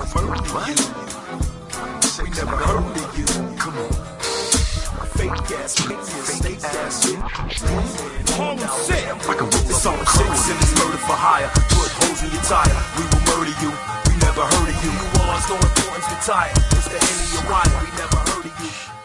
murder you. We never heard of you. Come on. Fake ass, fake ass shit. Home sick. It's on 6 and it's murder for hire. Put holes in your tire. We will murder you. We never heard of you. You are no importance, retire. It's the end of your ride. We never heard of you.